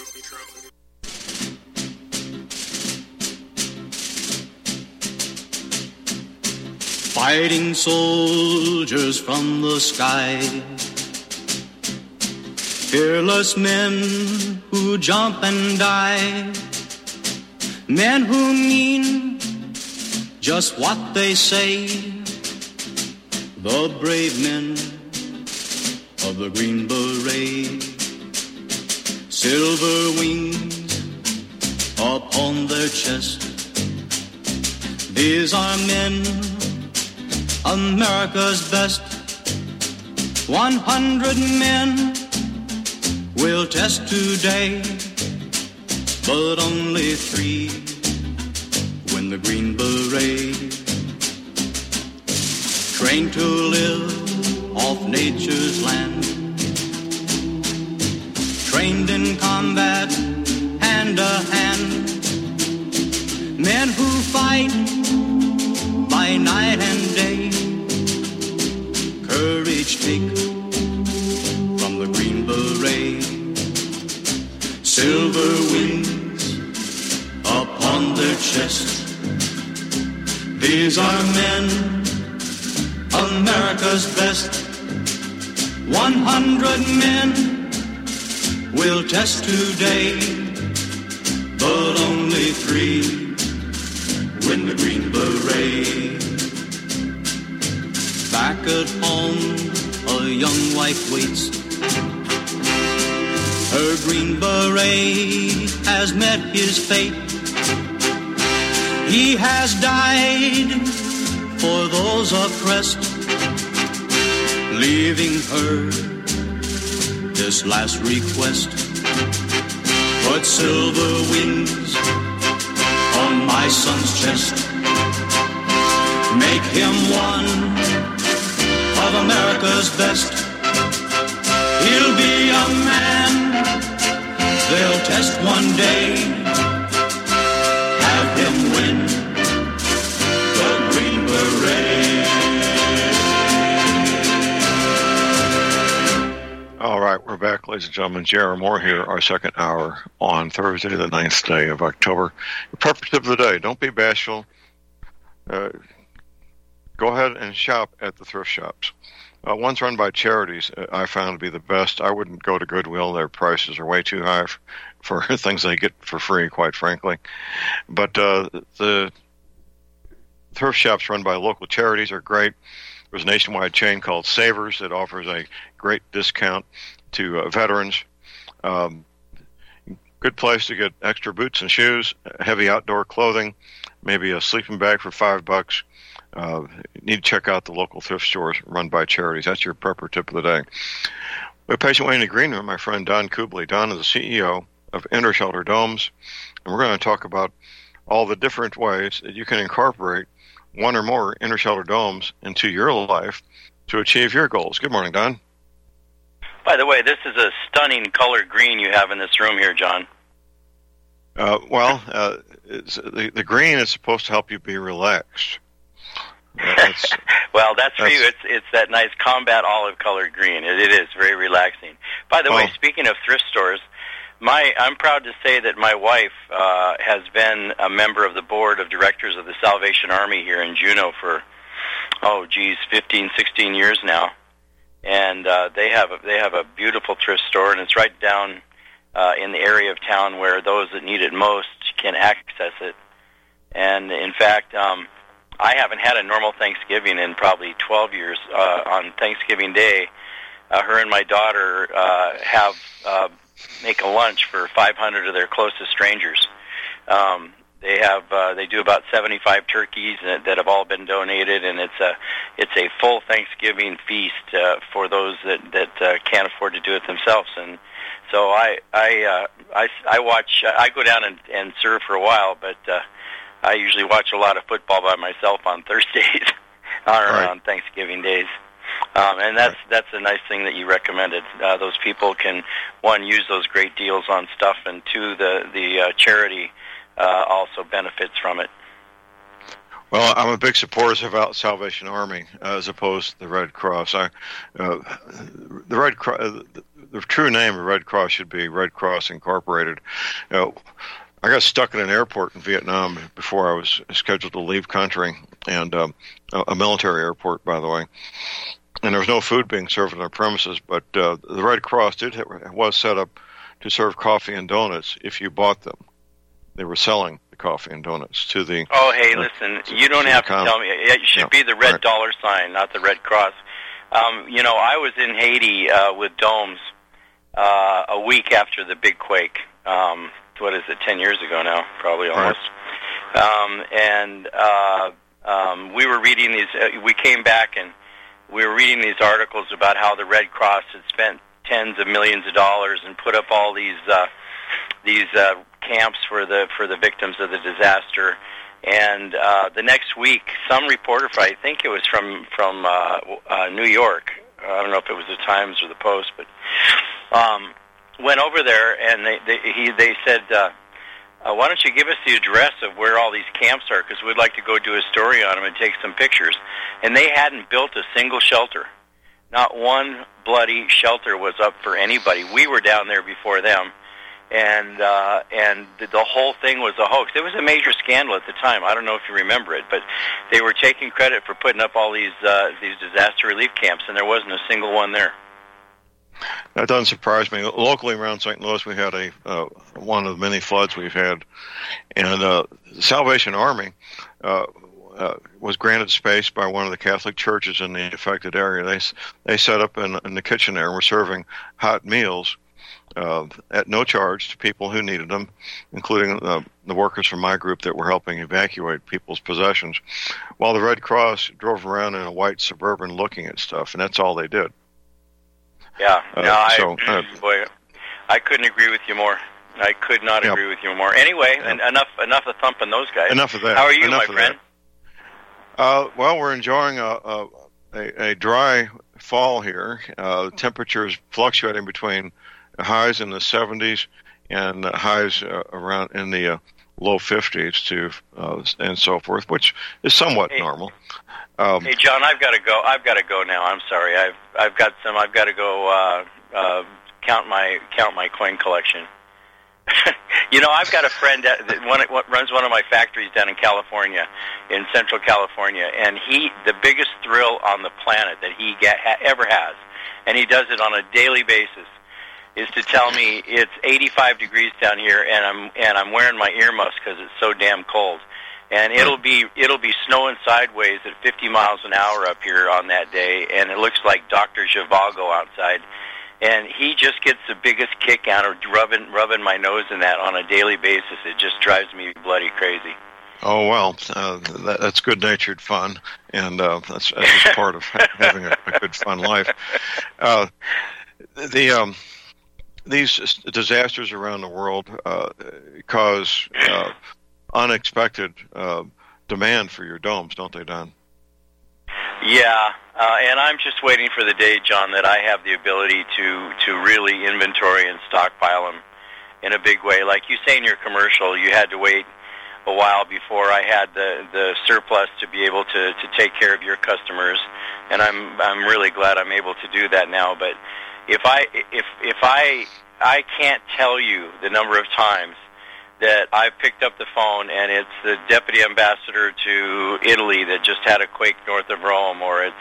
Fighting soldiers from the sky, fearless men who jump and die, men who mean just what they say, the brave men of the Green Beret, silver wings upon their chest. These are men, America's best. 100 men will test today, but only 3 win the Green Beret. Trained to live off nature's land, trained in combat hand to hand, men who fight by night and day, courage take from the Green Beret, silver wings upon their chest. These are men, America's best. 100 men will test today, but only 3 win the Green Beret. Back at home, a young wife waits. Her Green Beret has met his fate. He has died for those oppressed, leaving her this last request. Put silver wings on my son's chest. Make him one of America's best. He'll be a man they'll test one day. Have him win the Green Beret. All right, we're back, ladies and gentlemen. J.R. Moore here, our second hour on Thursday, the 9th day of October. The purpose of the day, don't be bashful. Go ahead and shop at the thrift shops. Ones run by charities I found to be the best. I wouldn't go to Goodwill. Their prices are way too high for things they get for free, quite frankly. But the thrift shops run by local charities are great. There's a nationwide chain called Savers that offers a great discount to veterans. Good place to get extra boots and shoes, heavy outdoor clothing, maybe a sleeping bag for $5. You need to check out the local thrift stores run by charities. That's your prepper tip of the day. We're patient waiting in the green room, my friend Don Kubley. Don is the CEO of Intershelter Domes, and we're going to talk about all the different ways that you can incorporate one or more Intershelter Domes into your life to achieve your goals. Good morning, Don. By the way, this is a stunning color green you have in this room here, John. The green is supposed to help you be relaxed. Well, that's for you. It's that nice combat olive colored green. It is very relaxing. By the way, speaking of thrift stores, I'm proud to say that my wife has been a member of the board of directors of the Salvation Army here in Juneau for 15, 16 years now, and they have a beautiful thrift store, and it's right down in the area of town where those that need it most can access it. And in fact, I haven't had a normal Thanksgiving in probably 12 years. On Thanksgiving Day, her and my daughter make a lunch for 500 of their closest strangers. They do about 75 turkeys that have all been donated, and it's a full Thanksgiving feast for those that can't afford to do it themselves. And so I watch. I go down and serve for a while, but I usually watch a lot of football by myself on Thursdays on Thanksgiving days. And that's a nice thing that you recommended. Those people can, one, use those great deals on stuff, and two, the charity also benefits from it. Well, I'm a big supporter of Salvation Army as opposed to the Red Cross. The the true name of Red Cross should be Red Cross Incorporated. I got stuck in an airport in Vietnam before I was scheduled to leave country, and a military airport, by the way. And there was no food being served on their premises, but the Red Cross was set up to serve coffee and donuts if you bought them. They were selling the coffee and donuts to the... Oh, hey, listen, you don't have to tell me. It should be the red dollar sign, not the Red Cross. I was in Haiti with domes a week after the big quake. 10 years ago now, probably almost. Right. We were reading these, we came back and we were reading these articles about how the Red Cross had spent tens of millions of dollars and put up all these camps for the victims of the disaster. And the next week, some reporter, I think it was from New York, I don't know if it was the Times or the Post, but went over there and they said, why don't you give us the address of where all these camps are, because we'd like to go do a story on them and take some pictures. And they hadn't built a single shelter. Not one bloody shelter was up for anybody. We were down there before them, and the whole thing was a hoax. It was a major scandal at the time. I don't know if you remember it, but they were taking credit for putting up all these disaster relief camps, and there wasn't a single one there. That doesn't surprise me. Locally around St. Louis, we had one of the many floods we've had, and the Salvation Army was granted space by one of the Catholic churches in the affected area. They set up in the kitchen there and were serving hot meals at no charge to people who needed them, including the workers from my group that were helping evacuate people's possessions, while the Red Cross drove around in a white Suburban looking at stuff, and that's all they did. Yeah, I couldn't agree with you more. I could not agree with you more. Anyway, enough of thumping those guys. Enough of that. How are you, my friend? Well, we're enjoying a dry fall here. Temperatures fluctuating between highs in the 70s and highs around in the low 50s and so forth, which is somewhat normal. Hey, John, I've got to go now. I'm sorry. I've got to go count my coin collection. I've got a friend that runs one of my factories down in California, in Central California, and the biggest thrill on the planet that he ever has, and he does it on a daily basis, is to tell me it's 85 degrees down here, and I'm wearing my earmuffs because it's so damn cold. And it'll be snowing sideways at 50 miles an hour up here on that day, and it looks like Dr. Zhivago outside. And he just gets the biggest kick out of rubbing my nose in that on a daily basis. It just drives me bloody crazy. Oh, well, that's good-natured fun, and that's just part of having a good, fun life. These disasters around the world cause unexpected demand for your domes, don't they, Don? Yeah, and I'm just waiting for the day, John, that I have the ability to really inventory and stockpile them in a big way. Like you say in your commercial, you had to wait a while before I had the surplus to be able to take care of your customers, and I'm really glad I'm able to do that now. But if I can't tell you the number of times that I've picked up the phone and it's the deputy ambassador to Italy that just had a quake north of Rome, or it's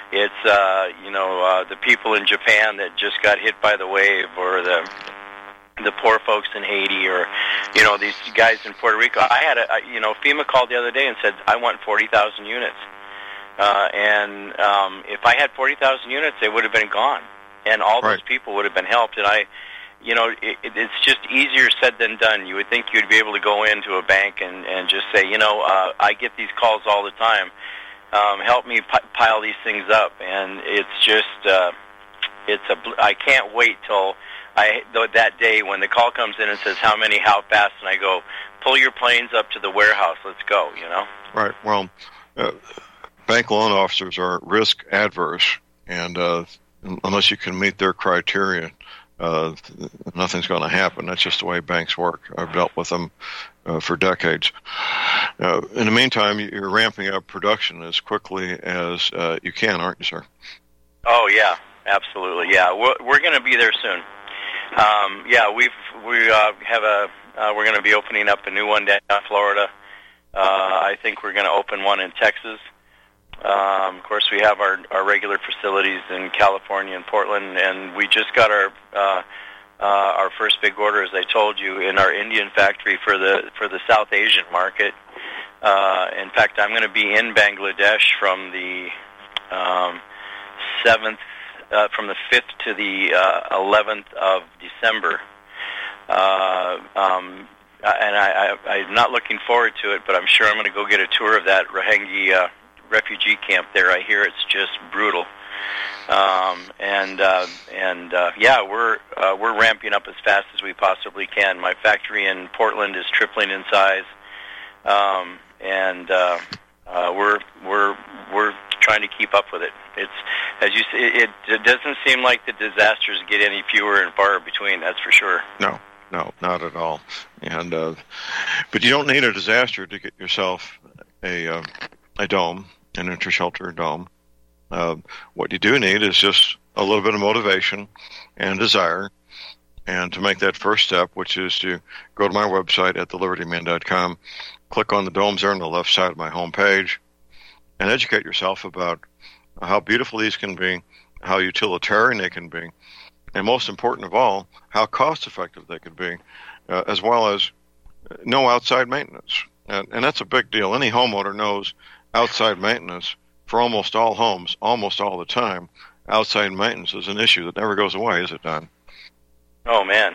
the people in Japan that just got hit by the wave, or the poor folks in Haiti, or these guys in Puerto Rico. I had FEMA called the other day and said I want 40,000 units, and if I had 40,000 units, they would have been gone, and all those people would have been helped. And it's just easier said than done. You would think you'd be able to go into a bank and just say, I get these calls all the time. Help me pile these things up. And it's just, I can't wait till that day when the call comes in and says, how many, how fast? And I go, pull your planes up to the warehouse. Let's go, Right. Well, bank loan officers are risk adverse, and unless you can meet their criteria, nothing's going to happen. That's just the way banks work. I've dealt with them for decades. In the meantime, you're ramping up production as quickly as you can, aren't you, sir? Oh, yeah. absolutely. Yeah, we're going to be there soon. We're going to be opening up a new one down in Florida. I think we're going to open one in Texas. Of course, we have our regular facilities in California and Portland, and we just got our first big order, as I told you, in our Indian factory for the South Asian market. In fact, I'm going to be in Bangladesh from the 7th, from the 5th to the 11th of December. And I'm not looking forward to it, but I'm sure I'm going to go get a tour of that Rohingya refugee camp there. I hear it's just brutal. We're ramping up as fast as we possibly can. My factory in Portland is tripling in size, we're trying to keep up with it. It's, as you say, it doesn't seem like the disasters get any fewer and far between. That's for sure. No, not at all. And but you don't need a disaster to get yourself a dome, an inter-shelter dome. What you do need is just a little bit of motivation and desire, and to make that first step, which is to go to my website at thelibertyman.com, click on the domes there on the left side of my homepage, and educate yourself about how beautiful these can be, how utilitarian they can be, and most important of all, how cost-effective they could be, as well as no outside maintenance. And that's a big deal. Any homeowner knows outside maintenance for almost all homes, almost all the time. Outside maintenance is an issue that never goes away, is it, Don? Oh, man.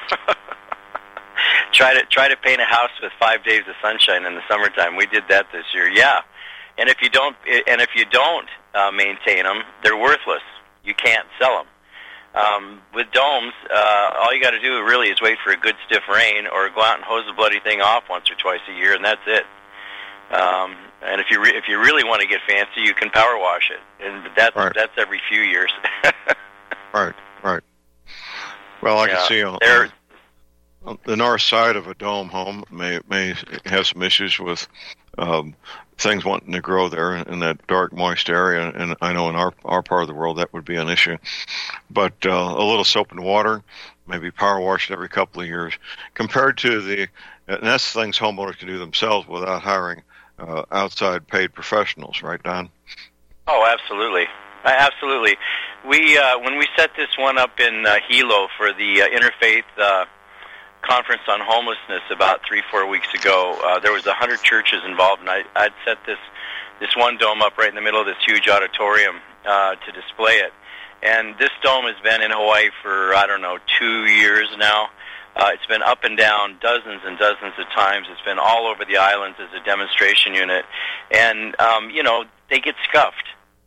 Try to paint a house with 5 days of sunshine in the summertime. We did that this year. Yeah. And if you don't maintain them, they're worthless. You can't sell them. With domes, all you got to do really is wait for a good stiff rain, or go out and hose the bloody thing off once or twice a year, and that's it. And if you really want to get fancy, you can power wash it, and that's every few years. Right. Well, I can see on the north side of a dome home may have some issues with things wanting to grow there in that dark, moist area, and I know in our part of the world that would be an issue. But a little soap and water, maybe power washed every couple of years, compared to and that's things homeowners can do themselves without hiring outside paid professionals, right, Don? Oh, absolutely. Absolutely. We when we set this one up in Hilo for the Interfaith Conference on Homelessness about 3-4 weeks ago, there was 100 churches involved, and I'd set this one dome up right in the middle of this huge auditorium to display it. And this dome has been in Hawaii for, 2 years now. It's been up and down dozens and dozens of times. It's been all over the islands as a demonstration unit. And, they get scuffed.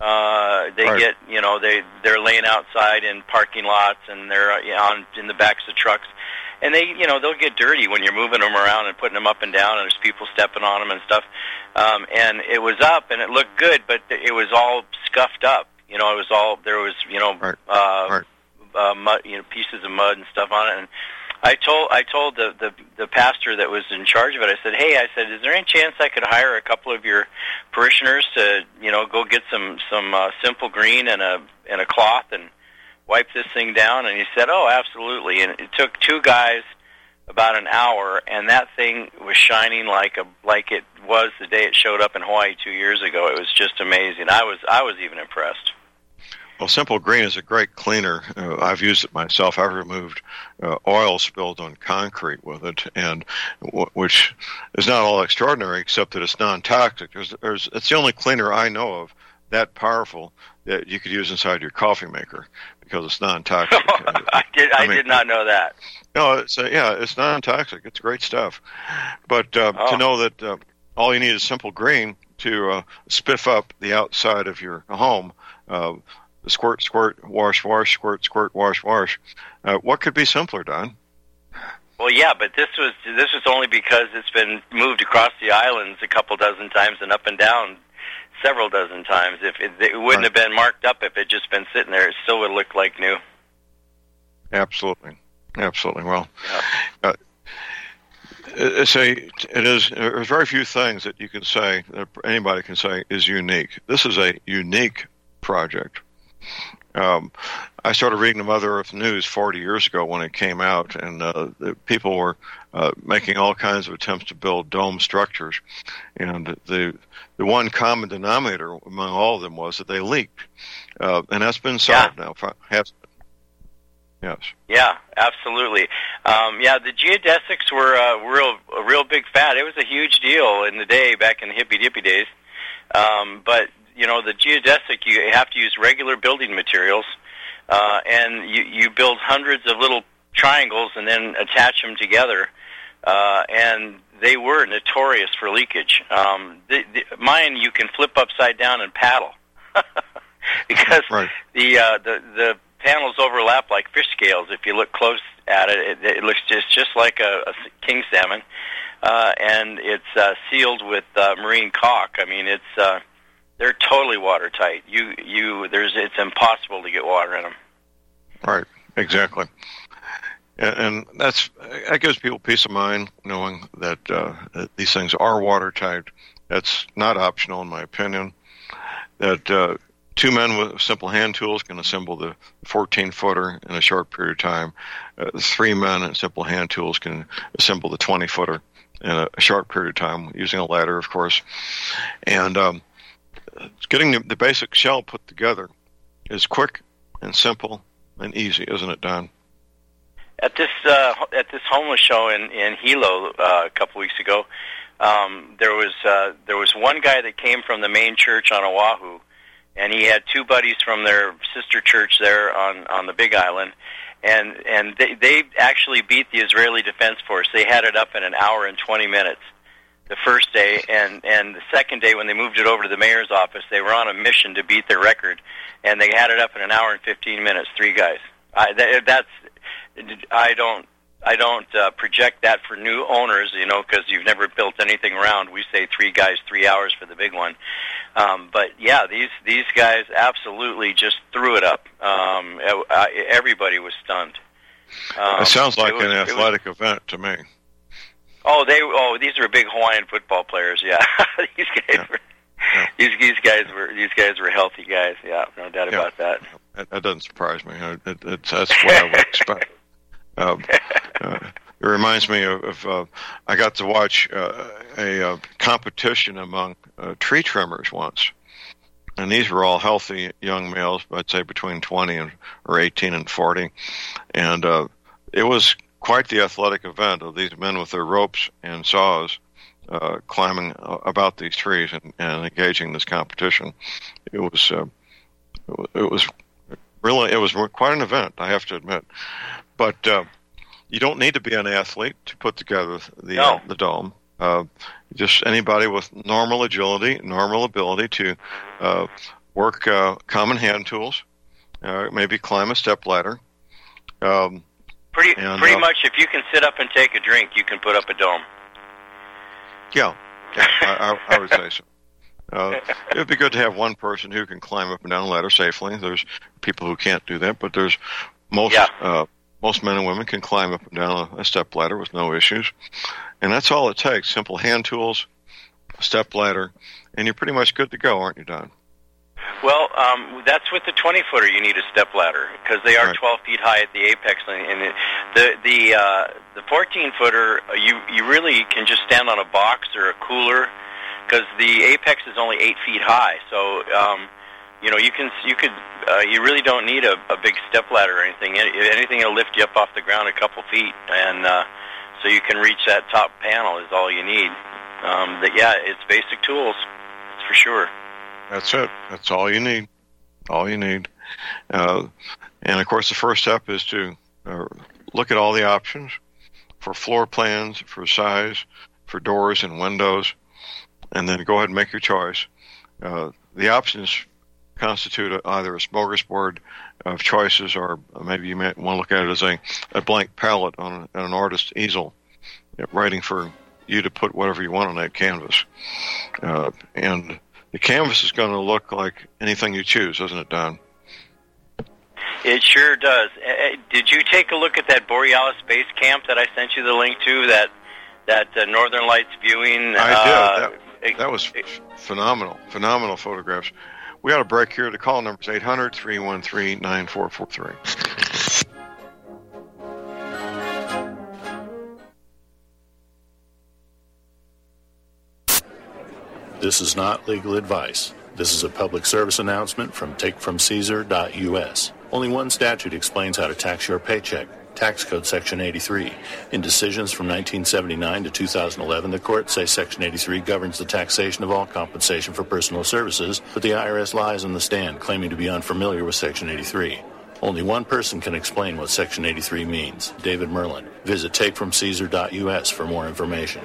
They're laying outside in parking lots, and they're in the backs of trucks. And they'll get dirty when you're moving them around and putting them up and down, and there's people stepping on them and stuff. And it was up, and it looked good, but it was all scuffed up. Mud, pieces of mud and stuff on it. And I told the pastor that was in charge of it, I said, is there any chance I could hire a couple of your parishioners to, go get some simple green and a cloth and wipe this thing down? And he said, oh, absolutely. And it took 2 guys about an hour, and that thing was shining like it was the day it showed up in Hawaii 2 years ago. It was just amazing. I was even impressed. Well, Simple Green is a great cleaner. I've used it myself. I've removed oil spilled on concrete with it, and which is not all extraordinary, except that it's non-toxic. It's the only cleaner I know of that powerful that you could use inside your coffee maker because it's non-toxic. I did not know that. No, it's non-toxic. It's great stuff. But to know that all you need is Simple Green to spiff up the outside of your home. Squirt, squirt, wash, wash, squirt, squirt, wash, wash. What could be simpler, Don? Well, yeah, but this was only because it's been moved across the islands a couple dozen times and up and down several dozen times. If it wouldn't have been marked up, if it just been sitting there, it still would look like new. Absolutely. Well, there's very few things that you can say, that anybody can say, is unique. This is a unique project. I started reading the Mother Earth News 40 years ago when it came out, and the people were making all kinds of attempts to build dome structures, and the one common denominator among all of them was that they leaked, and that's been solved now. Yes. Yeah, absolutely. The geodesics were a real big fad. It was a huge deal in the day, back in the hippy-dippy days. But the geodesic, you have to use regular building materials, and you build hundreds of little triangles and then attach them together, and they were notorious for leakage. Mine you can flip upside down and paddle because the panels overlap like fish scales. If you look close at it, it looks just like a king salmon, and it's sealed with marine caulk. I mean, they're totally watertight. It's impossible to get water in them. Right, exactly. And that gives people peace of mind, knowing that these things are watertight. That's not optional, in my opinion. That 2 men with simple hand tools can assemble the 14-footer in a short period of time. 3 men in simple hand tools can assemble the 20-footer in a short period of time, using a ladder, of course. And getting the basic shell put together is quick and simple and easy, isn't it, Don? At this homeless show in Hilo a couple weeks ago, there was one guy that came from the main church on Oahu, and he had 2 buddies from their sister church there on the Big Island, and they actually beat the Israeli Defense Force. They had it up in an hour and 20 minutes the first day, and the second day when they moved it over to the mayor's office, they were on a mission to beat their record, and they had it up in an hour and 15 minutes. 3 guys. I don't project that for new owners, because you've never built anything around. We say 3 guys, 3 hours for the big one. But yeah, these guys absolutely just threw it up. Everybody was stunned. It sounds like an athletic event to me. These are big Hawaiian football players. Yeah, these guys were healthy guys. Yeah, no doubt about that. That doesn't surprise me. That's what I would expect. It reminds me of I got to watch a competition among tree trimmers once, and these were all healthy young males, I'd say between 20 or 18 and 40, and it was quite the athletic event of these men with their ropes and saws climbing about these trees and engaging in this competition. It was quite an event, I have to admit. But you don't need to be an athlete to put together the dome. Just anybody with normal agility, normal ability to work common hand tools, maybe climb a step ladder. Pretty much, if you can sit up and take a drink, you can put up a dome. Yeah, I would say so. It would be good to have one person who can climb up and down a ladder safely. There's people who can't do that, but there's most men and women can climb up and down a step ladder with no issues. And that's all it takes, simple hand tools, a step ladder, and you're pretty much good to go, aren't you, Don? Well, that's with the 20-footer. You need a step ladder because they are 12 feet high at the apex, and the 14-footer you really can just stand on a box or a cooler because the apex is only 8 feet high. So you really don't need a big step ladder or anything. Anything will lift you up off the ground a couple feet, and so you can reach that top panel is all you need. It's basic tools, that's for sure. That's it. That's all you need. All you need. And, of course, the first step is to look at all the options for floor plans, for size, for doors and windows, and then go ahead and make your choice. The options constitute either a smorgasbord of choices, or maybe you might want to look at it as a blank palette on an artist's easel, writing for you to put whatever you want on that canvas. And the canvas is going to look like anything you choose, isn't it, Don? It sure does. Did you take a look at that Borealis Base Camp that I sent you the link to, that Northern Lights viewing? I did. That was phenomenal photographs. We got a break here. The call number is 800-313-9443. This is not legal advice. This is a public service announcement from takefromcaesar.us. Only one statute explains how to tax your paycheck. Tax Code Section 83. In decisions from 1979 to 2011, the courts say Section 83 governs the taxation of all compensation for personal services, but the IRS lies on the stand, claiming to be unfamiliar with Section 83. Only one person can explain what Section 83 means, David Merlin. Visit takefromcaesar.us for more information.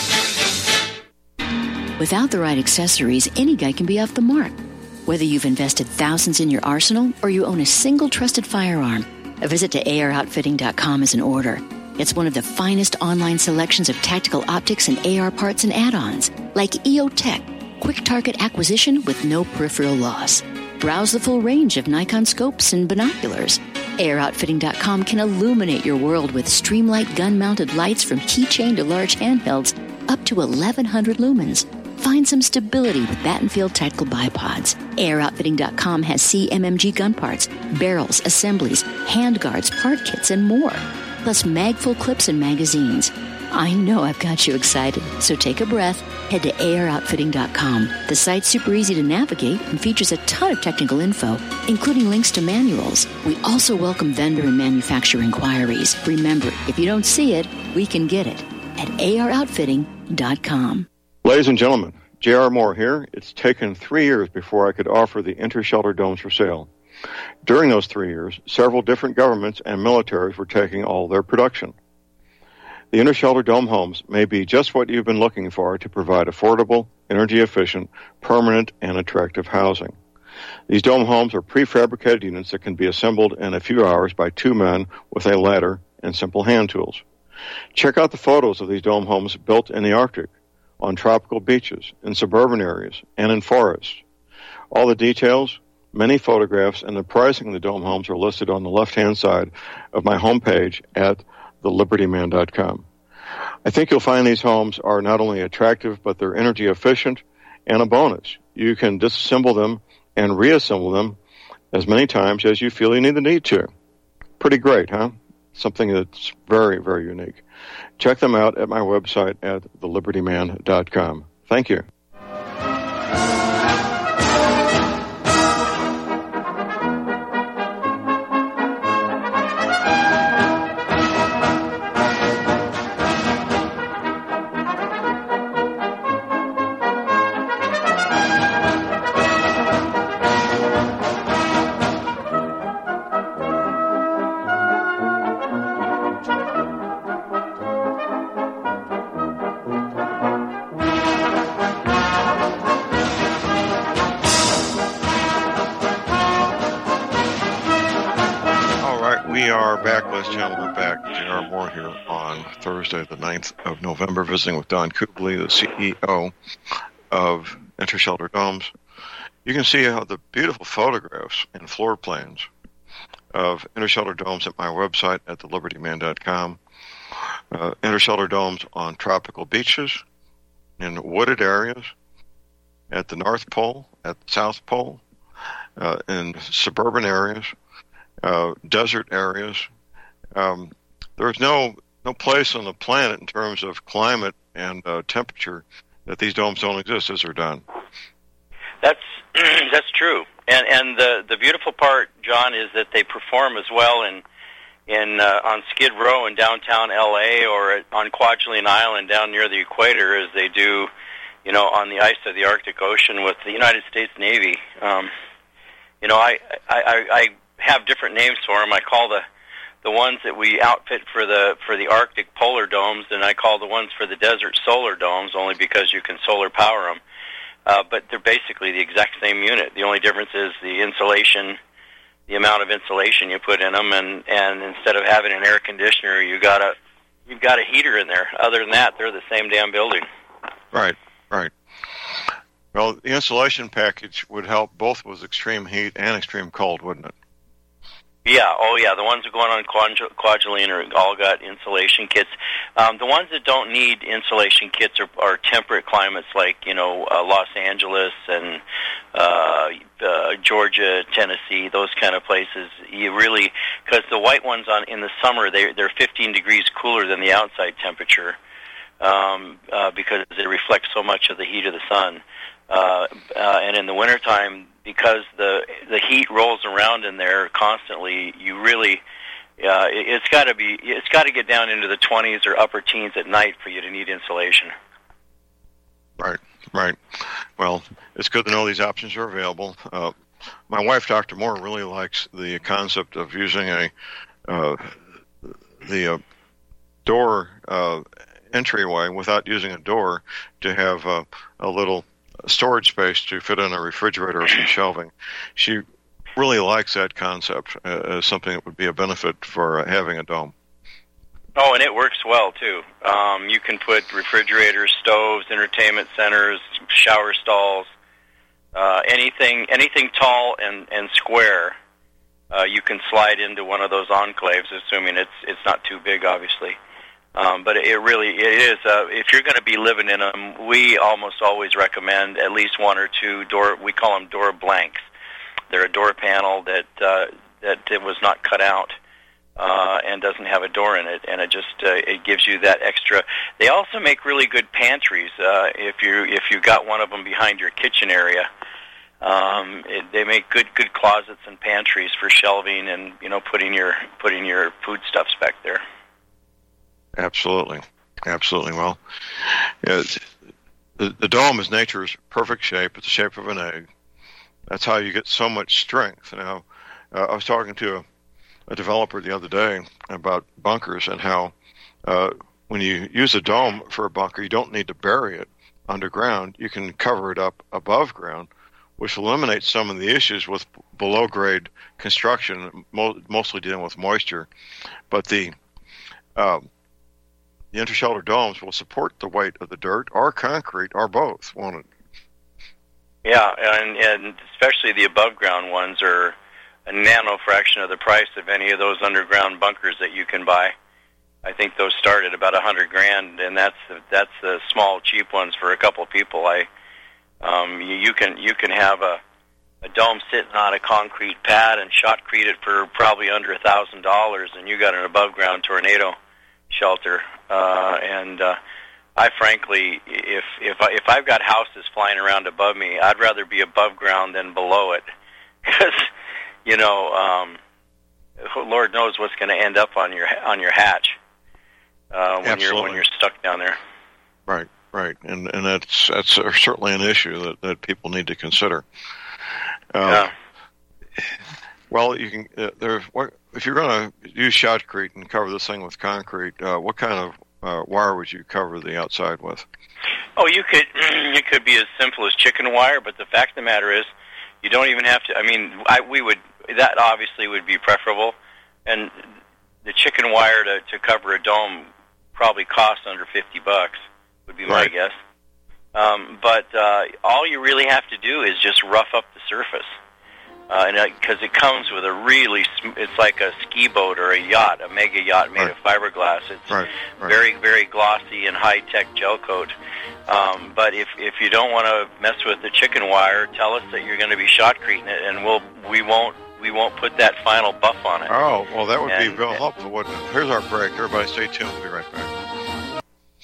Without the right accessories, any guy can be off the mark. Whether you've invested thousands in your arsenal or you own a single trusted firearm, a visit to AROutfitting.com is in order. It's one of the finest online selections of tactical optics and AR parts and add-ons, like EOTech, quick target acquisition with no peripheral loss. Browse the full range of Nikon scopes and binoculars. AROutfitting.com can illuminate your world with Streamlight gun-mounted lights from keychain to large handhelds up to 1,100 lumens. Find some stability with Battenfield Tactical Bipods. AirOutfitting.com has CMMG gun parts, barrels, assemblies, handguards, part kits, and more. Plus mag-full clips and magazines. I know I've got you excited, so take a breath. Head to AirOutfitting.com. The site's super easy to navigate and features a ton of technical info, including links to manuals. We also welcome vendor and manufacturer inquiries. Remember, if you don't see it, we can get it at AirOutfitting.com. Ladies and gentlemen, J.R. Moore here. It's taken 3 years before I could offer the Intershelter domes for sale. During those 3 years, several different governments and militaries were taking all their production. The Intershelter dome homes may be just what you've been looking for to provide affordable, energy-efficient, permanent, and attractive housing. These dome homes are prefabricated units that can be assembled in a few hours by 2 men with a ladder and simple hand tools. Check out the photos of these dome homes built in the Arctic, on tropical beaches, in suburban areas, and in forests. All the details, many photographs, and the pricing of the dome homes are listed on the left-hand side of my homepage at thelibertyman.com. I think you'll find these homes are not only attractive, but they're energy efficient, and a bonus. You can disassemble them and reassemble them as many times as you feel you need to. Pretty great, huh? Something that's very, very unique. Check them out at my website at thelibertyman.com. Thank you. Thursday, the 9th of November, visiting with Don Kubley, the CEO of Intershelter Domes. You can see how the beautiful photographs and floor plans of Intershelter Domes at my website at thelibertyman.com. Intershelter Domes on tropical beaches, in wooded areas, at the North Pole, at the South Pole, in suburban areas, desert areas. There's no place on the planet in terms of climate and temperature that these domes don't exist as they're done. That's true, and the beautiful part, John, is that they perform as well in on Skid Row in downtown L.A. or on Kwajalein Island down near the equator as they do, on the ice of the Arctic Ocean with the United States Navy. I have different names for them. I call the ones that we outfit for the Arctic polar domes, and I call the ones for the desert solar domes, only because you can solar power them. But they're basically the exact same unit. The only difference is the insulation, the amount of insulation you put in them, and instead of having an air conditioner, you've got a heater in there. Other than that, they're the same damn building. Right. Well, the insulation package would help both with extreme heat and extreme cold, wouldn't it? Yeah, the ones that go on Kwajalein are all got insulation kits. The ones that don't need insulation kits are temperate climates like, Los Angeles and Georgia, Tennessee, those kind of places. You really, because the white ones in the summer, they're 15 degrees cooler than the outside temperature because they reflect so much of the heat of the sun. And in the wintertime, because the heat rolls around in there constantly, you really it's got to get down into the 20s or upper teens at night for you to need insulation. Right. Well, it's good to know these options are available. My wife, Dr. Moore, really likes the concept of using the door entryway without using a door to have a little storage space to fit in a refrigerator or some shelving. She really likes that concept as something that would be a benefit for having a dome. Oh, and it works well, too. You can put refrigerators, stoves, entertainment centers, shower stalls, anything tall and square, you can slide into one of those enclaves, assuming it's not too big, obviously. But it is. If you're going to be living in them, we almost always recommend at least one or two we call them door blanks. They're a door panel that it was not cut out and doesn't have a door in it, and it gives you that extra. They also make really good pantries if you got one of them behind your kitchen area. They make good closets and pantries for shelving and putting your foodstuffs back there. Absolutely. Well, the dome is nature's perfect shape. It's the shape of an egg. That's how you get so much strength. Now, I was talking to a developer the other day about bunkers and how when you use a dome for a bunker, you don't need to bury it underground. You can cover it up above ground, which eliminates some of the issues with below-grade construction, mostly dealing with moisture. But the intershelter domes will support the weight of the dirt or concrete or both, won't it? Yeah, and especially the above-ground ones are a nano fraction of the price of any of those underground bunkers that you can buy. I think those start at about $100,000, and that's the small, cheap ones for a couple of people. You can have a dome sitting on a concrete pad and shotcrete it for probably under $1,000, and you got an above-ground tornado shelter. I frankly, if I've got houses flying around above me, I'd rather be above ground than below it, because Lord knows what's going to end up on your hatch when you're stuck down there. Right, and that's certainly an issue that people need to consider. Yeah. Well, you can. If you're going to use shotcrete and cover this thing with concrete, what kind of wire would you cover the outside with? Oh, it could be as simple as chicken wire, but the fact of the matter is, you don't even have to. I mean, that obviously would be preferable, and the chicken wire to cover a dome probably costs under $50. Would be my guess. But all you really have to do is just rough up the surface. Because it comes with it's like a ski boat or a yacht, a mega yacht made of fiberglass. It's very, very glossy and high-tech gel coat. But if you don't want to mess with the chicken wire, tell us that you're going to be shotcreting it, and we won't put that final buff on it. Oh, well, that would be real helpful, wouldn't it? Here's our break. Everybody stay tuned. We'll be right back.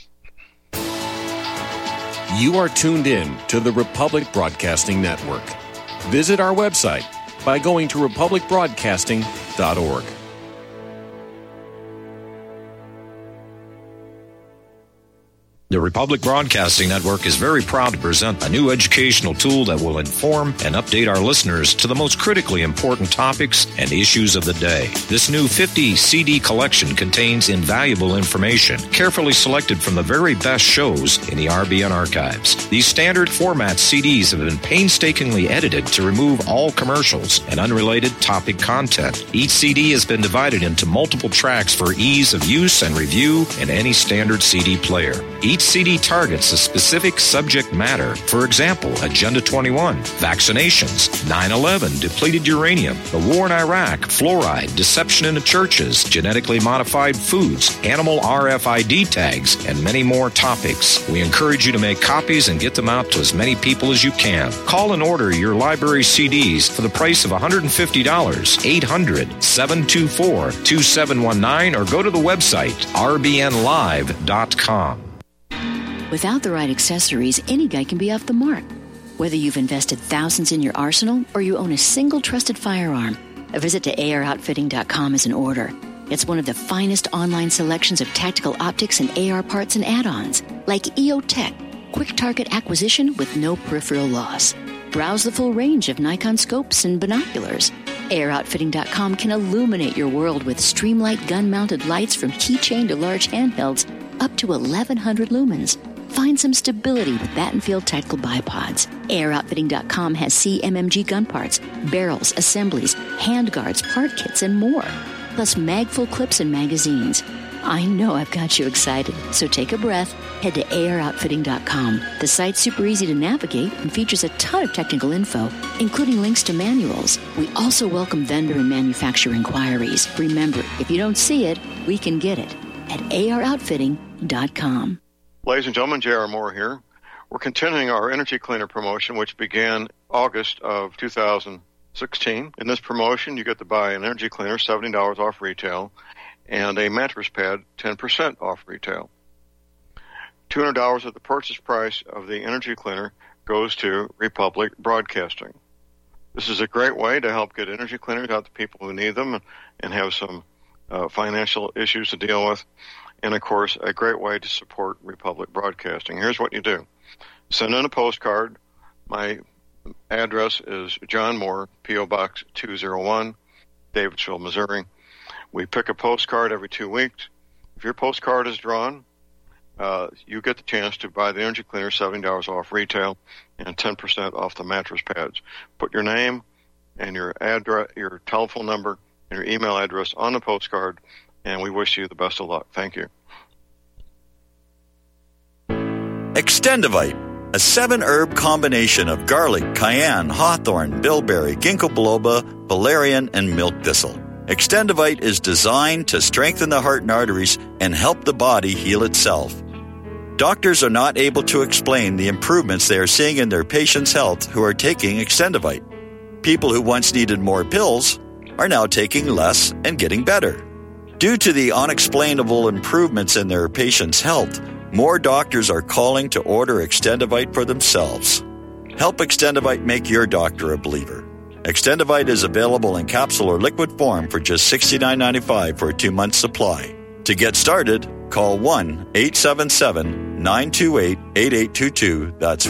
You are tuned in to the Republic Broadcasting Network. Visit our website by going to republicbroadcasting.org. The Republic Broadcasting Network is very proud to present a new educational tool that will inform and update our listeners to the most critically important topics and issues of the day. This new 50 CD collection contains invaluable information, carefully selected from the very best shows in the RBN archives. These standard format CDs have been painstakingly edited to remove all commercials and unrelated topic content. Each CD has been divided into multiple tracks for ease of use and review in any standard CD player. Each CD targets a specific subject matter. For example, Agenda 21, vaccinations, 9/11, depleted uranium, the war in Iraq, fluoride, deception in the churches, genetically modified foods, animal RFID tags, and many more topics. We encourage you to make copies and get them out to as many people as you can. Call and order your library CDs for the price of $150, 800-724-2719, or go to the website rbnlive.com. Without the right accessories, any guy can be off the mark. Whether you've invested thousands in your arsenal or you own a single trusted firearm, a visit to AROutfitting.com is in order. It's one of the finest online selections of tactical optics and AR parts and add-ons, like EOTech, quick target acquisition with no peripheral loss. Browse the full range of Nikon scopes and binoculars. AROutfitting.com can illuminate your world with Streamlight gun-mounted lights from keychain to large handhelds up to 1,100 lumens. Find some stability with Battenfield Tactical Bipods. AROutfitting.com has CMMG gun parts, barrels, assemblies, handguards, part kits, and more. Plus mag-full clips and magazines. I know I've got you excited, so take a breath. Head to AROutfitting.com. The site's super easy to navigate and features a ton of technical info, including links to manuals. We also welcome vendor and manufacturer inquiries. Remember, if you don't see it, we can get it at AROutfitting.com. Ladies and gentlemen, J.R. Moore here. We're continuing our energy cleaner promotion, which began August of 2016. In this promotion, you get to buy an energy cleaner, $70 off retail, and a mattress pad, 10% off retail. $200 of the purchase price of the energy cleaner goes to Republic Broadcasting. This is a great way to help get energy cleaners out to people who need them and have some financial issues to deal with. And, of course, a great way to support Republic Broadcasting. Here's what you do. Send in a postcard. My address is John Moore, P.O. Box 201, Davidsville, Missouri. We pick a postcard every 2 weeks. If your postcard is drawn, you get the chance to buy the energy cleaner, $70 off retail, and 10% off the mattress pads. Put your name and your address, your telephone number, and your email address on the postcard, and we wish you the best of luck. Thank you. Extendivite, a 7-herb combination of garlic, cayenne, hawthorn, bilberry, ginkgo biloba, valerian, and milk thistle. Extendivite is designed to strengthen the heart and arteries and help the body heal itself. Doctors are not able to explain the improvements they are seeing in their patients' health who are taking Extendivite. People who once needed more pills are now taking less and getting better. Due to the unexplainable improvements in their patients' health, more doctors are calling to order Extendivite for themselves. Help Extendivite make your doctor a believer. Extendivite is available in capsule or liquid form for just $69.95 for a 2-month supply. To get started, call 1-877-928-8822. That's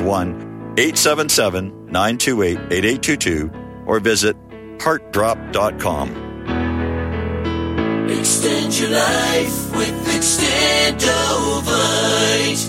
1-877-928-8822. Or visit heartdrop.com. Extend your life with Extendovite.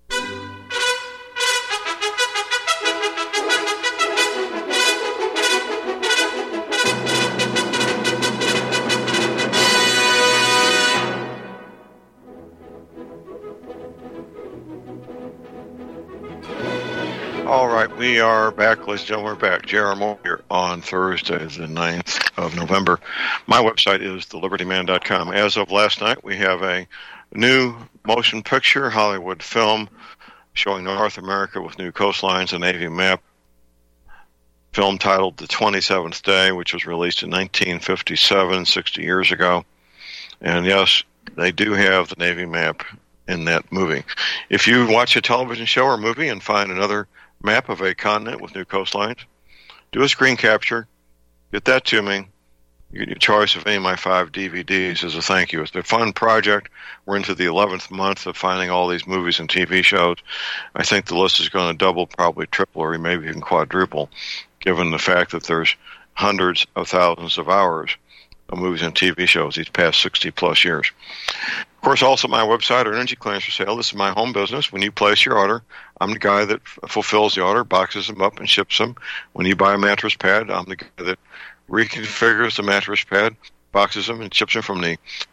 All right, we are back, ladies and gentlemen. We're back. J.R. Moore here on Thursday, the 9th of November. My website is thelibertyman.com. As of last night, we have a new motion picture, Hollywood film, showing North America with new coastlines, a Navy map. Film titled The 27th Day, which was released in 1957, 60 years ago. And yes, they do have the Navy map in that movie. If you watch a television show or movie and find another map of a continent with new coastlines, do a screen capture, get that to me. You get your choice of any of my 5 DVDs as a thank you. It's a fun project. We're into the 11th month of finding all these movies and TV shows. I think the list is going to double, probably triple, or maybe even quadruple, given the fact that there's hundreds of thousands of hours of movies and TV shows these past 60-plus years. Of course, also my website are energy cleaners for sale. This is my home business. When you place your order, I'm the guy that fulfills the order, boxes them up, and ships them. When you buy a mattress pad, I'm the guy that reconfigures the mattress pad, boxes them, and ships them from the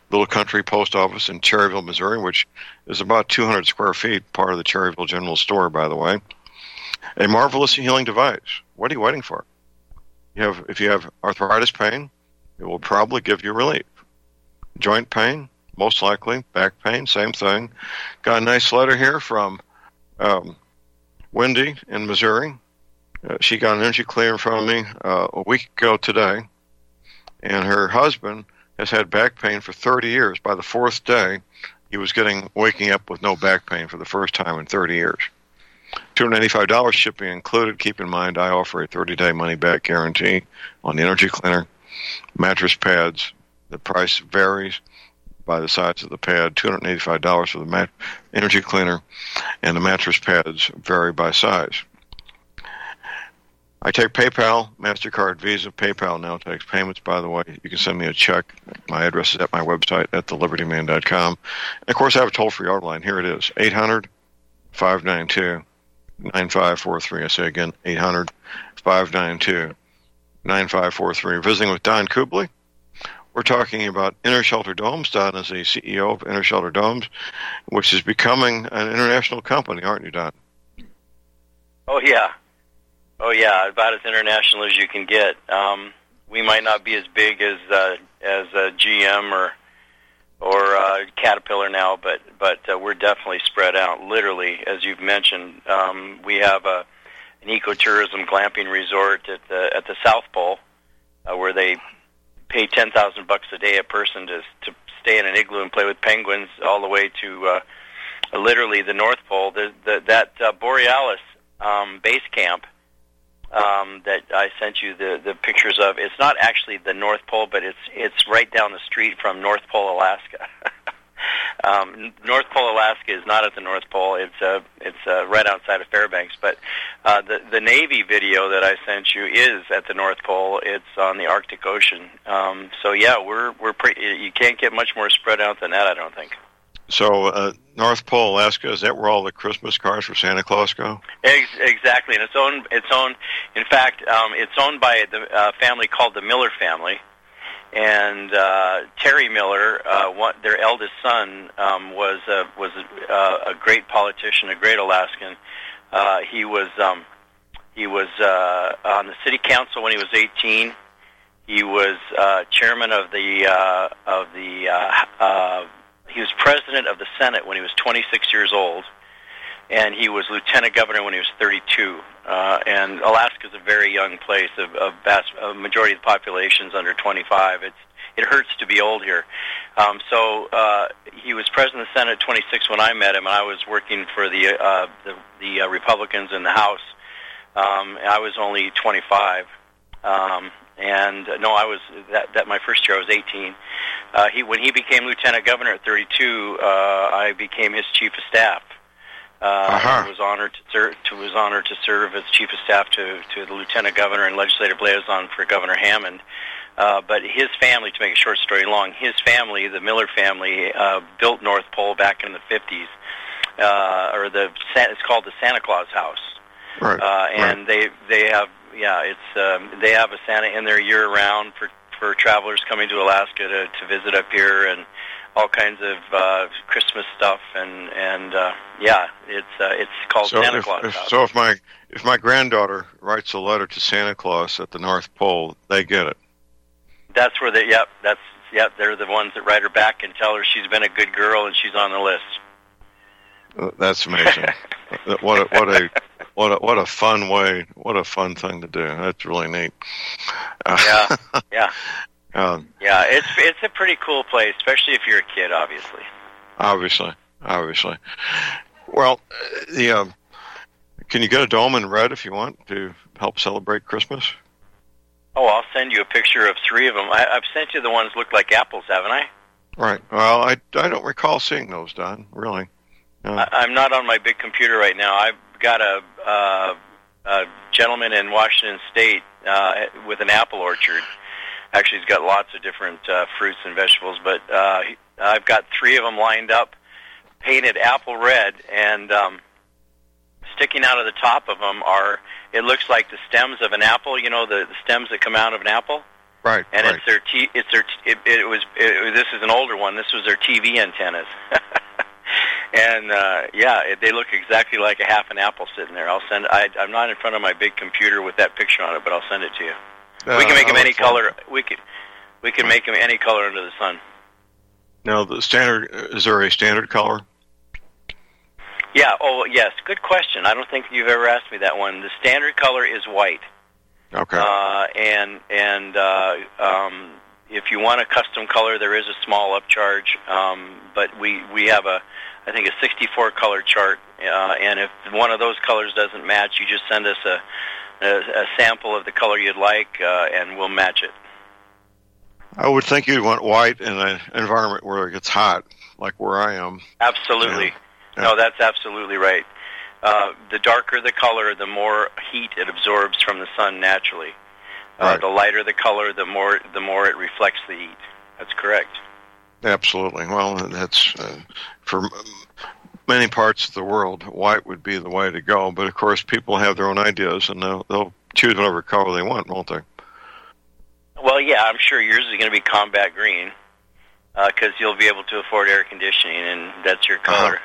little country post office in Cherryville, Missouri, which is about 200 square feet, part of the Cherryville General Store, by the way. A marvelous healing device. What are you waiting for? If you have arthritis pain, it will probably give you relief. Joint pain, most likely. Back pain, same thing. Got a nice letter here from Wendy in Missouri. She got an energy clear from me a week ago today, and her husband has had back pain for 30 years. By the fourth day, he was waking up with no back pain for the first time in 30 years. $285 shipping included. Keep in mind, I offer a 30-day money-back guarantee on the energy cleaner. Mattress pads, the price varies by the size of the pad. $285 for the energy cleaner, and the mattress pads vary by size. I take PayPal, MasterCard, Visa. PayPal now takes payments, by the way. You can send me a check. My address is at my website at thelibertyman.com. And, of course, I have a toll-free order line. Here it is, 800-592-9543. I say again, 800-592-9543. Visiting with Don Kubley. We're talking about Inner Shelter Domes. Don is the CEO of Inner Shelter Domes, which is becoming an international company, aren't you, Don? Oh, yeah. Oh, yeah, about as international as you can get. We might not be as big as GM or Caterpillar now, but we're definitely spread out. Literally, as you've mentioned, we have an ecotourism glamping resort at the South Pole, where they pay $10,000 a day a person to stay in an igloo and play with penguins, all the way to literally the North Pole. That Borealis base camp that I sent you the pictures of. It's not actually the North Pole, but it's right down the street from North Pole, Alaska. North Pole, Alaska is not at the North Pole. It's right outside of Fairbanks. But the Navy video that I sent you is at the North Pole. It's on the Arctic Ocean. So yeah, we're pretty. You can't get much more spread out than that, I don't think. So North Pole, Alaska, is that where all the Christmas cards for Santa Claus go? Exactly, and it's owned. In fact, it's owned by the family called the Miller family. And Terry Miller, their eldest son, was a great politician, a great Alaskan. He was on the city council when he was 18. He was chairman of the. He was president of the Senate when he was 26 years old, and he was lieutenant governor when he was 32. And Alaska is a very young place. A majority of the population is under 25. It hurts to be old here. So he was president of the Senate at 26 when I met him, and I was working for the Republicans in the House. I was only 25. I was that my first year I was 18. When he became lieutenant governor at 32, I became his chief of staff. Was honored to serve as chief of staff to the lieutenant governor and legislative liaison for Governor Hammond. But his family, to make a short story long, his family, the Miller family, built North Pole back in the 50s, it's called the Santa Claus House. Right. And they have they have a Santa in there year round for travelers coming to Alaska to visit up here, and all kinds of Christmas stuff, and it's called Santa Claus House. So if my granddaughter writes a letter to Santa Claus at the North Pole, they get it. That's where they're the ones that write her back and tell her she's been a good girl and she's on the list. That's amazing. What a fun way! What a fun thing to do. That's really neat. Yeah. It's a pretty cool place, especially if you're a kid, obviously. Obviously. Well, can you get a dome in red if you want to help celebrate Christmas? Oh, I'll send you a picture of 3 of them. I've sent you the ones that look like apples, haven't I? Right. Well, I don't recall seeing those, Don. Really. I'm not on my big computer right now. I've got a gentleman in Washington State with an apple orchard. Actually, he's got lots of different fruits and vegetables, but I've got 3 of them lined up, painted apple red, and sticking out of the top of them it looks like the stems of an apple, the stems that come out of an apple. Right. And right. this is an older one. This was their TV antennas. And they look exactly like a half an apple sitting there. I'm not in front of my big computer with that picture on it, but I'll send it to you. We can make them any color. We can make them any color under the sun. Now, is there a standard color? Yeah. Oh, yes. Good question. I don't think you've ever asked me that one. The standard color is white. Okay. If you want a custom color, there is a small upcharge. But we have a 64 color chart, and if one of those colors doesn't match, you just send us a sample of the color you'd like, and we'll match it. I would think you'd want white in an environment where it gets hot, like where I am. Absolutely. Yeah. No, that's absolutely right. The darker the color, the more heat it absorbs from the sun naturally. Right. The lighter the color, the more it reflects the heat. That's correct. Absolutely. Well, that's for many parts of the world, white would be the way to go. But of course, people have their own ideas, and they'll choose whatever color they want, won't they? Well, yeah, I'm sure yours is going to be combat green because you'll be able to afford air conditioning, and that's your color.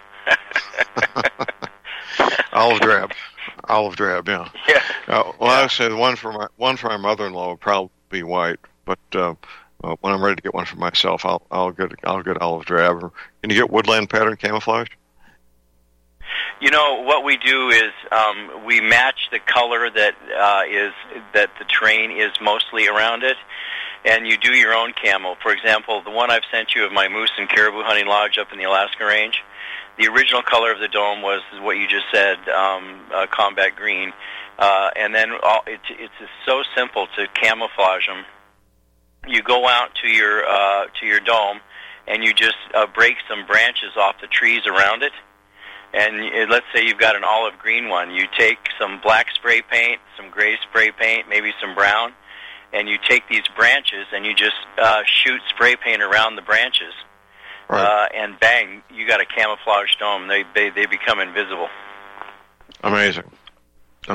Olive drab, yeah. Yeah. I say the one for my mother-in-law would probably be white, but when I'm ready to get one for myself, I'll get olive drab. Can you get woodland pattern camouflage? You know what we do is we match the color that the terrain is mostly around it, and you do your own camo. For example, the one I've sent you of my moose and caribou hunting lodge up in the Alaska Range. The original color of the dome was what you just said, combat green, and then it's so simple to camouflage them. You go out to your dome, and you just break some branches off the trees around it. And let's say you've got an olive green one. You take some black spray paint, some gray spray paint, maybe some brown, and you take these branches and you just shoot spray paint around the branches. Right. And bang, you got a camouflage dome. They become invisible. Amazing. Well,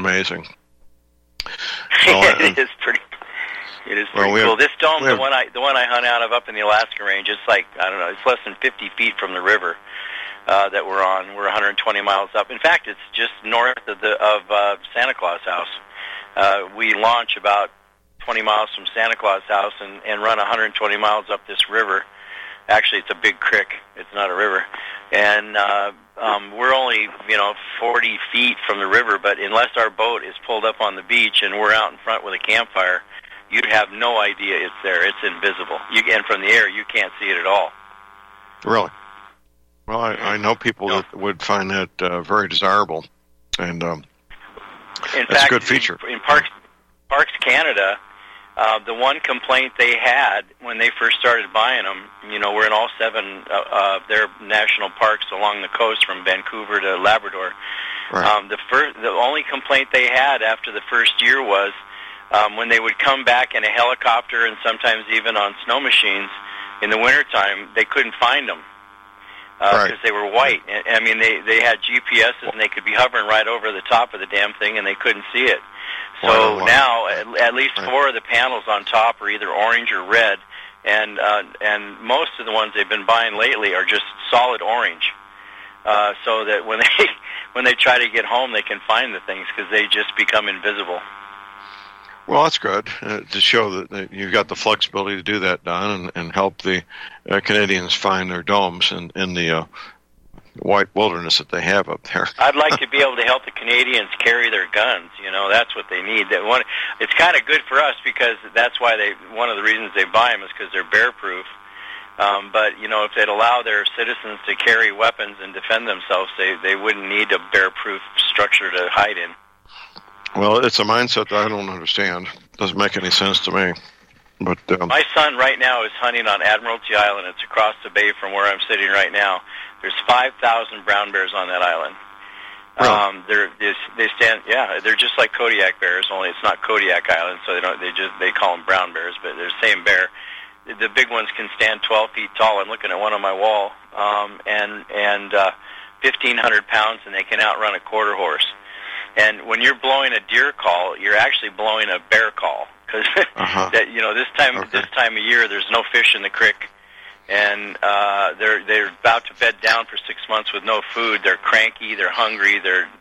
It is pretty cool. This dome, the one I hunt out of up in the Alaska Range, it's like, I don't know, it's less than 50 feet from the river that we're on. We're 120 miles up. In fact, it's just north of Santa Claus House. We launch about 20 miles from Santa Claus House and run 120 miles up this river. Actually, it's a big creek. It's not a river. And we're only, 40 feet from the river, but unless our boat is pulled up on the beach and we're out in front with a campfire, you'd have no idea it's there. It's invisible. And from the air, you can't see it at all. Really? Well, I know people that would find that very desirable, and that's a good feature. In Parks Canada, the one complaint they had when they first started buying them, we're in all 7 their national parks along the coast from Vancouver to Labrador. Right. The only complaint they had after the first year was when they would come back in a helicopter and sometimes even on snow machines in the wintertime, they couldn't find them because they were white. I mean, they had GPSs and they could be hovering right over the top of the damn thing and they couldn't see it. So now, at least 4 of the panels on top are either orange or red, and most of the ones they've been buying lately are just solid orange, so that when they try to get home, they can find the things because they just become invisible. Well, that's good to show that you've got the flexibility to do that, Don, and help the Canadians find their domes in the white wilderness that they have up there. I'd like to be able to help the Canadians carry their guns. That's what they need. It's kind of good for us because that's why one of the reasons they buy them is because they're bear-proof. But if they'd allow their citizens to carry weapons and defend themselves, they wouldn't need a bear-proof structure to hide in. Well, it's a mindset that I don't understand. Doesn't make any sense to me. But my son right now is hunting on Admiralty Island. It's across the bay from where I'm sitting right now. There's 5,000 brown bears on that island. Really? They stand. Yeah, they're just like Kodiak bears, only it's not Kodiak Island, so they call them brown bears, but they're the same bear. The big ones can stand 12 feet tall. I'm looking at one on my wall, and 1,500 pounds, and they can outrun a quarter horse. And when you're blowing a deer call, you're actually blowing a bear call. because that this time of year there's no fish in the creek, and they're about to bed down for 6 months with no food. They're cranky, they're hungry,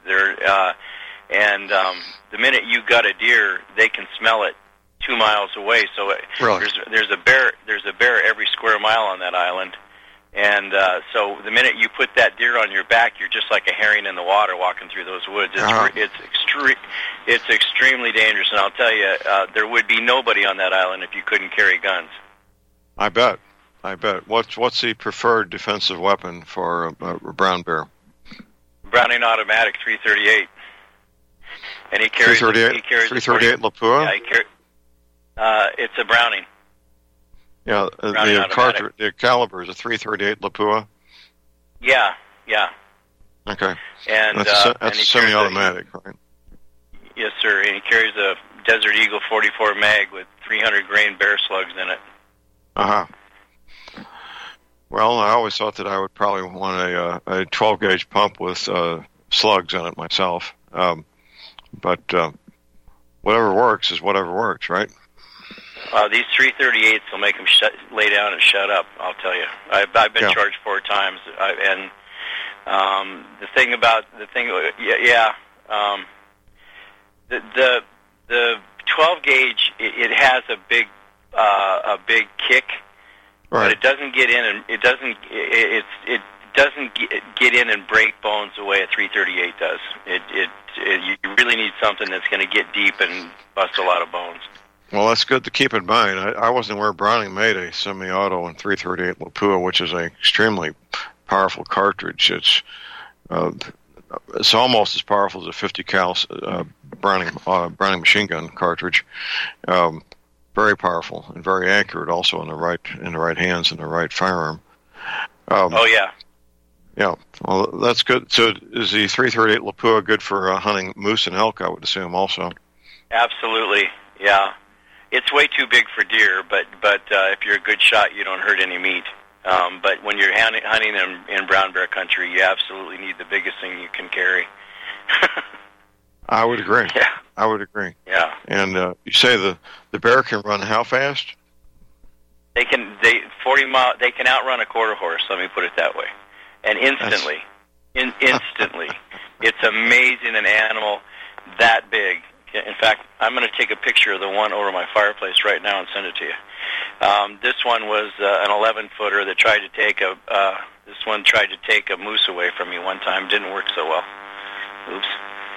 and the minute you gut a deer, they can smell it 2 miles away. So there's a bear every square mile on that island. And so the minute you put that deer on your back, you're just like a herring in the water walking through those woods. It's extremely dangerous, and I'll tell you, there would be nobody on that island if you couldn't carry guns. I bet. What's the preferred defensive weapon for a brown bear? Browning automatic, .338. And he carries 338 Lapua? Yeah, it's a Browning. Yeah, the caliber is a .338 Lapua. Yeah. Okay. And that's semi-automatic, right? Yes, sir. And he carries a Desert Eagle 44 mag with 300 grain bear slugs in it. Well, I always thought that I would probably want a 12 gauge pump with slugs in it myself. But whatever works is whatever works, right? These 338s will make them lay down and shut up. I'll tell you. I've been charged 4 times, and the 12 gauge it has a big kick, right. But it doesn't get in and it doesn't get in and break bones the way a 338 does. You really need something that's going to get deep and bust a lot of bones. Well, that's good to keep in mind. I wasn't aware Browning made a semi-auto and .338 Lapua, which is an extremely powerful cartridge. It's almost as powerful as a 50 cal Browning machine gun cartridge. Very powerful and very accurate, also in the right hands and the right firearm. Yeah. Well, that's good. So, is the .338 Lapua good for hunting moose and elk? I would assume also. Absolutely. Yeah. It's way too big for deer, but if you're a good shot, you don't hurt any meat. But when you're hunting in brown bear country, you absolutely need the biggest thing you can carry. I would agree. Yeah. I would agree. Yeah. And you say the bear can run how fast? They can 40 mile. They can outrun a quarter horse. Let me put it that way. And instantly, instantly, it's amazing. An animal that big. In fact, I'm going to take a picture of the one over my fireplace right now and send it to you. This one was an 11-footer that tried to take a moose away from me one time. Didn't work so well. Oops.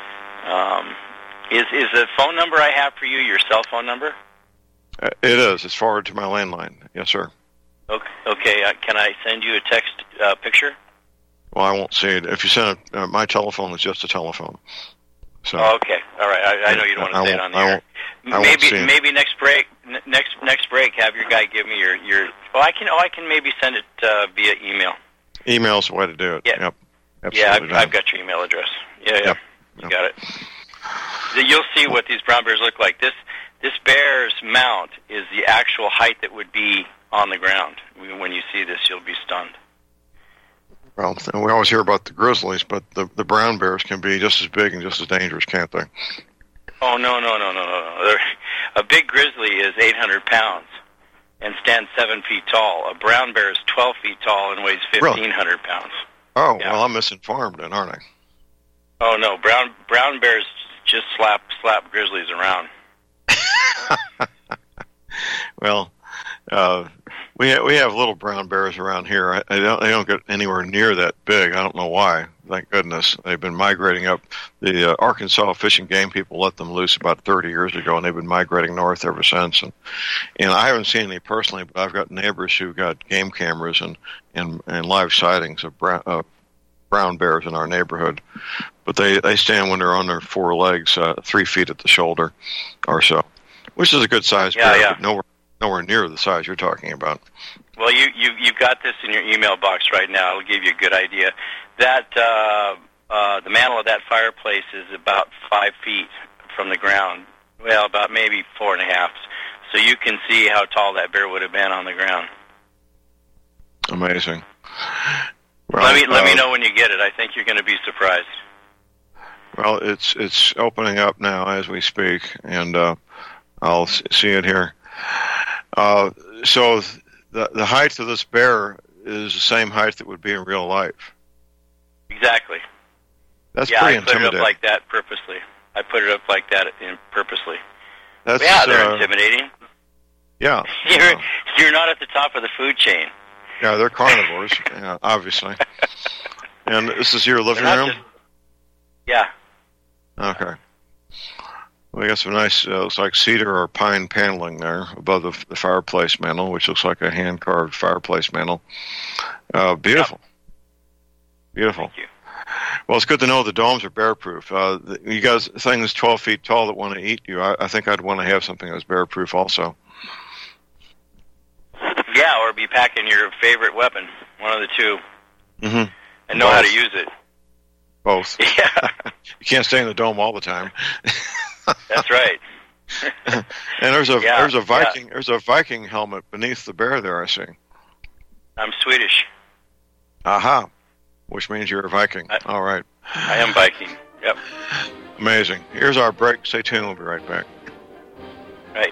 Is the phone number I have for you your cell phone number? It is. It's forwarded to my landline. Yes, sir. Okay. Can I send you a text picture? Well, I won't see it. If you send it, my telephone is just a telephone. So. Okay. All right. I know you don't want to say it on the air. Maybe next break, have your guy give me your. Oh, I can maybe send it via email. Email's the way to do it. Yeah. Yep. Absolutely. Yeah, I've got your email address. Yeah. Yep. You got it. You'll see what these brown bears look like. This bear's mount is the actual height that would be on the ground. When you see this, you'll be stunned. Well, we always hear about the grizzlies, but the brown bears can be just as big and just as dangerous, can't they? Oh, no. A big grizzly is 800 pounds and stands 7 feet tall. A brown bear is 12 feet tall and weighs 1,500 pounds. Oh, yeah. Well, I'm misinformed then, aren't I? Oh, no. Brown bears just slap grizzlies around. Well, we have little brown bears around here. They don't get anywhere near that big. I don't know why. Thank goodness. They've been migrating up. The Arkansas Fish and Game people let them loose about 30 years ago, and they've been migrating north ever since. And I haven't seen any personally, but I've got neighbors who've got game cameras and live sightings of brown bears in our neighborhood. But they stand when they're on their 4 legs, 3 feet at the shoulder or so, which is a good size bear, but nowhere near the size you're talking about. Well, you've got this in your email box right now. It'll give you a good idea. That the mantle of that fireplace is about 5 feet from the ground. Well, about maybe 4.5. So you can see how tall that bear would have been on the ground. Amazing. Well, let me know when you get it. I think you're going to be surprised. Well, it's opening up now as we speak, and I'll see it here. So the height of this bear is the same height that would be in real life. Exactly. That's pretty intimidating. I put it up like that purposely. Purposely. They're intimidating. Yeah. You're not at the top of the food chain. Yeah, they're carnivores, obviously. And this is your living room? Yeah. Okay. We got some nice, looks like cedar or pine paneling there above the fireplace mantel, which looks like a hand-carved fireplace mantel. Beautiful. Yep. Beautiful. Thank you. Well, it's good to know the domes are bear-proof. You got things 12 feet tall that want to eat you. I think I'd want to have something that's bear-proof also. Yeah, or be packing your favorite weapon, one of the two, and know Both. how to use it. Both. Yeah. You can't stay in the dome all the time. That's right. And there's a Viking helmet beneath the bear there, I see. I'm Swedish. Aha. Which means you're a Viking. All right. I am Viking. Yep. Amazing. Here's our break. Stay tuned. We'll be right back. Right.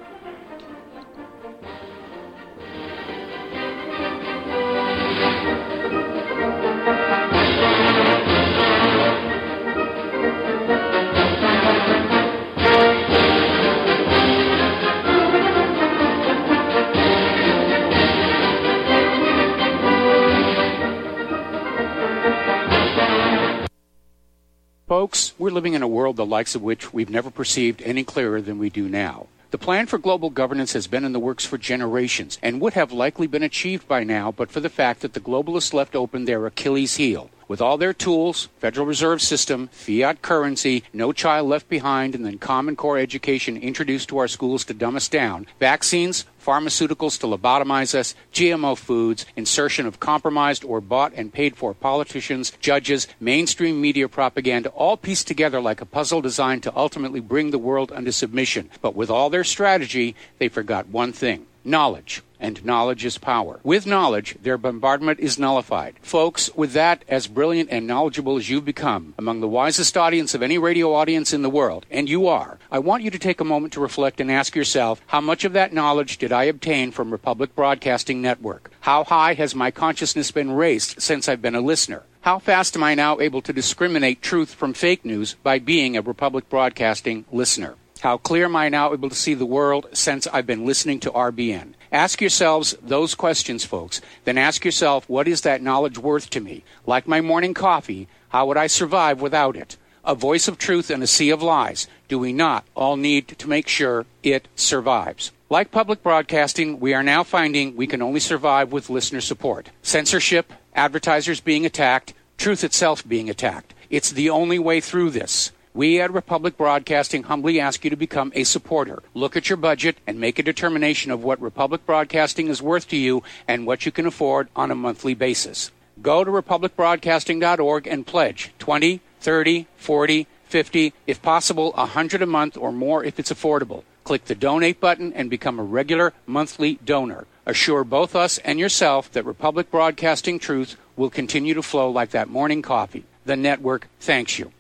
Folks, we're living in a world the likes of which we've never perceived any clearer than we do now. The plan for global governance has been in the works for generations and would have likely been achieved by now but for the fact that the globalists left open their Achilles heel. With all their tools, Federal Reserve System, fiat currency, no child left behind, and then Common Core education introduced to our schools to dumb us down, vaccines, pharmaceuticals to lobotomize us, GMO foods, insertion of compromised or bought and paid for politicians, judges, mainstream media propaganda, all pieced together like a puzzle designed to ultimately bring the world under submission. But with all their strategy, they forgot one thing: knowledge. And knowledge is power. With knowledge, their bombardment is nullified. Folks, with that, as brilliant and knowledgeable as you've become, among the wisest audience of any radio audience in the world, and you are, I want you to take a moment to reflect and ask yourself, how much of that knowledge did I obtain from Republic Broadcasting Network? How high has my consciousness been raised since I've been a listener? How fast am I now able to discriminate truth from fake news by being a Republic Broadcasting listener? How clear am I now able to see the world since I've been listening to RBN? Ask yourselves those questions, folks. Then ask yourself, what is that knowledge worth to me? Like my morning coffee, how would I survive without it? A voice of truth in a sea of lies. Do we not all need to make sure it survives? Like public broadcasting, we are now finding we can only survive with listener support. Censorship, advertisers being attacked, truth itself being attacked. It's the only way through this. We at Republic Broadcasting humbly ask you to become a supporter. Look at your budget and make a determination of what Republic Broadcasting is worth to you and what you can afford on a monthly basis. Go to republicbroadcasting.org and pledge $20, $30, $40, $50, if possible, $100 a month or more if it's affordable. Click the donate button and become a regular monthly donor. Assure both us and yourself that Republic Broadcasting truth will continue to flow like that morning coffee. The network thanks you.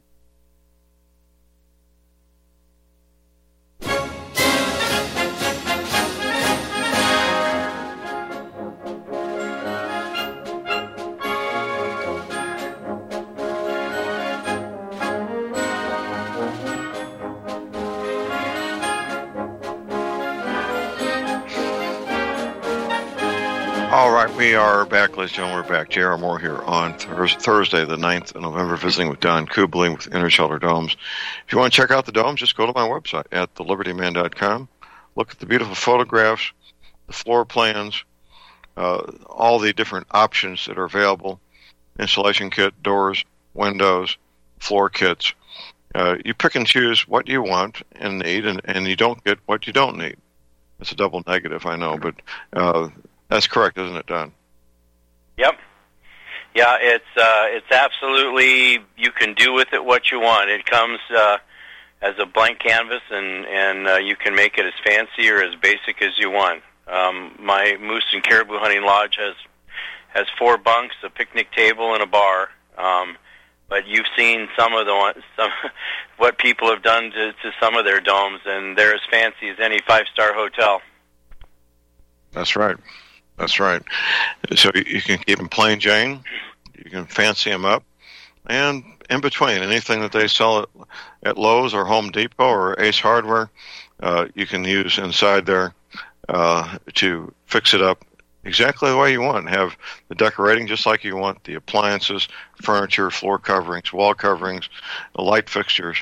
All right, we are back, ladies and gentlemen. We're back. J.R. Moore here on Thursday, the 9th of November, visiting with Don Kubling with Inner Shelter Domes. If you want to check out the domes, just go to my website at thelibertyman.com. Look at the beautiful photographs, the floor plans, all the different options that are available, installation kit, doors, windows, floor kits. You pick and choose what you want and need, and you don't get what you don't need. It's a double negative, I know, but that's correct, isn't it, Don? Yep. Yeah, it's absolutely, you can do with it what you want. It comes as a blank canvas, and you can make it as fancy or as basic as you want. My moose and caribou hunting lodge has 4 bunks, a picnic table, and a bar. But you've seen what people have done to some of their domes, and they're as fancy as any 5-star hotel. That's right. That's right. So you can keep them plain Jane, you can fancy them up, and in between, anything that they sell at Lowe's or Home Depot or Ace Hardware, you can use inside there to fix it up exactly the way you want. Have the decorating just like you want, the appliances, furniture, floor coverings, wall coverings, the light fixtures.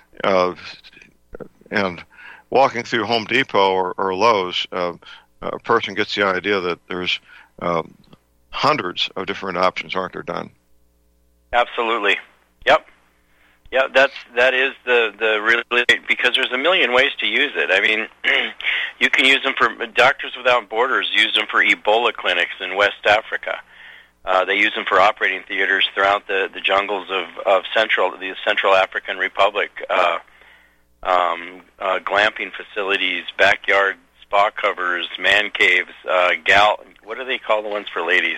And walking through Home Depot or Lowe's, a person gets the idea that there's hundreds of different options, aren't there, Don? Absolutely. Yep. Yeah, that is the really, because there's a million ways to use it. I mean, you can use them for Doctors Without Borders use them for Ebola clinics in West Africa. They use them for operating theaters throughout the jungles of the Central African Republic, glamping facilities, backyard spa covers, man caves, what do they call the ones for ladies?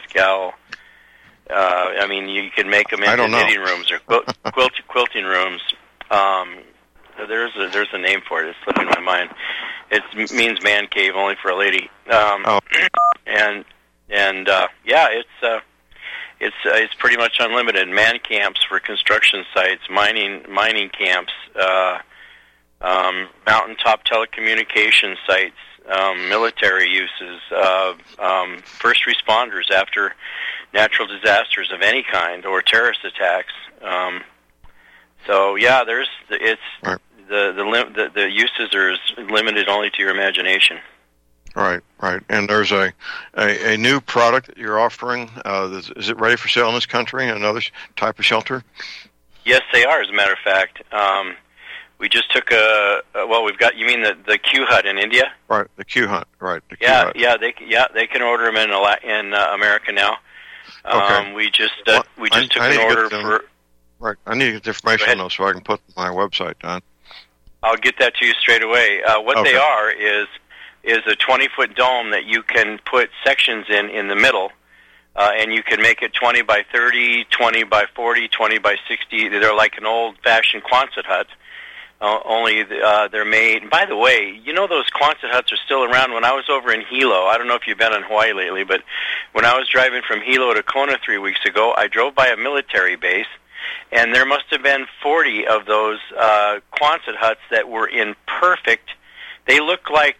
I mean, you can make them into knitting rooms or quilting rooms. There's a name for it. It's slipping my mind. It means man cave, only for a lady. It's pretty much unlimited. Man camps for construction sites, mining camps, mountaintop telecommunication sites, military uses, first responders after natural disasters of any kind or terrorist attacks. So yeah, the uses are limited only to your imagination. Right. And there's a new product that you're offering. Is it ready for sale in this country? Another type of shelter? Yes, they are. As a matter of fact, we just took we've got. You mean the Q Hut in India? Right, the Q Hut. Right. The Q Hut. Yeah, they can order them in America now. Okay. We just took an order for. Right. I need to get information on those so I can put them on my website, Don. I'll get that to you straight away. What they are is a 20-foot dome that you can put sections in the middle, and you can make it 20 by 30, 20 by 40, 20 by 60. They're like an old-fashioned Quonset hut, only they're made. By the way, you know those Quonset huts are still around. When I was over in Hilo, I don't know if you've been in Hawaii lately, but when I was driving from Hilo to Kona 3 weeks ago, I drove by a military base, and there must have been 40 of those Quonset huts that were in perfect. They look like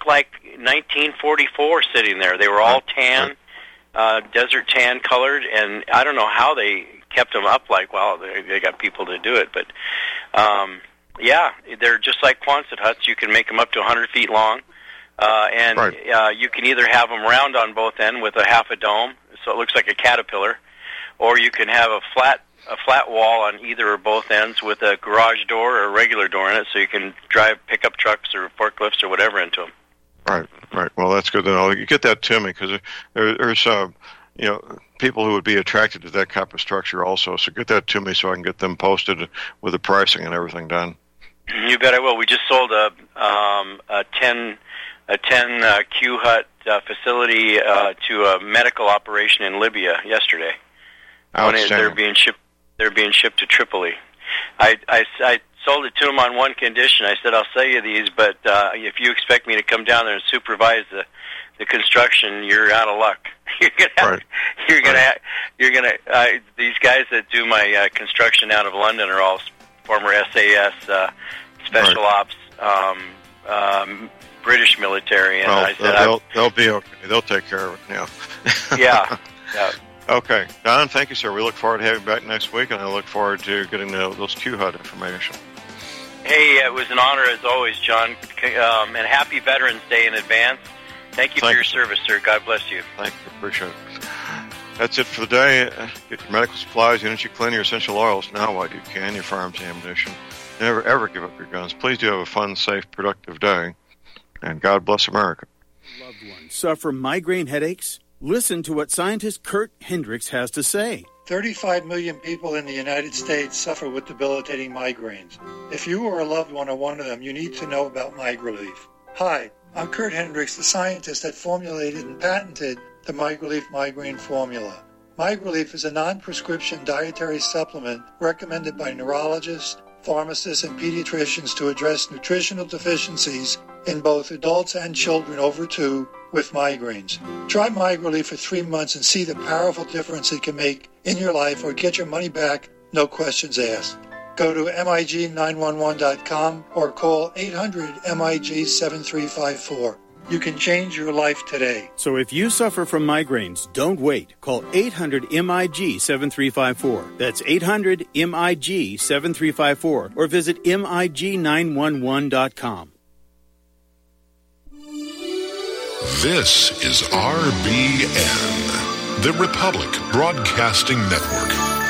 1944 sitting there. They were all tan, desert tan colored, and I don't know how they kept them up. They got people to do it, but they're just like Quonset huts. You can make them up to 100 feet long, and you can either have them round on both ends with a half a dome, so it looks like a caterpillar, or you can have a flat wall on either or both ends with a garage door or a regular door in it, so you can drive pickup trucks or forklifts or whatever into them. Right. Well, that's good to know. You get that to me because there's people who would be attracted to that type of structure also. So get that to me so I can get them posted with the pricing and everything done. You bet I will. We just sold a 10 Q Hut facility to a medical operation in Libya yesterday. They're being shipped to Tripoli. I sold it to them on one condition. I said, I'll sell you these, but if you expect me to come down there and supervise the construction, you're out of luck. These guys that do my construction out of London are all former SAS, special ops, British military, and I said they'll be okay. They'll take care of it now. Yeah. Okay, Don, thank you, sir. We look forward to having you back next week, and I look forward to getting those Q Hut information. Hey, it was an honor as always, John, and happy Veterans Day in advance. Thank you for your service, sir. God bless you. Thank you. Appreciate it. That's it for the day. Get your medical supplies, energy cleaner, your essential oils now while you can, your firearms ammunition. Never, ever give up your guns. Please do have a fun, safe, productive day, and God bless America. Loved ones suffer migraine headaches? Listen to what scientist Kurt Hendricks has to say. 35 million people in the United States suffer with debilitating migraines. If you or a loved one are one of them, you need to know about MigRelief. Hi, I'm Kurt Hendricks, the scientist that formulated and patented the MigRelief migraine formula. MyGrelief is a non-prescription dietary supplement recommended by neurologists, pharmacists, and pediatricians to address nutritional deficiencies in both adults and children over 2 with migraines. Try MyGrelief for 3 months and see the powerful difference it can make in your life, or get your money back, no questions asked. Go to MIG911.com or call 800-MIG-7354. You can change your life today. So if you suffer from migraines, don't wait. Call 800-MIG-7354. That's 800-MIG-7354. Or visit MIG911.com. This is RBN, the Republic Broadcasting Network.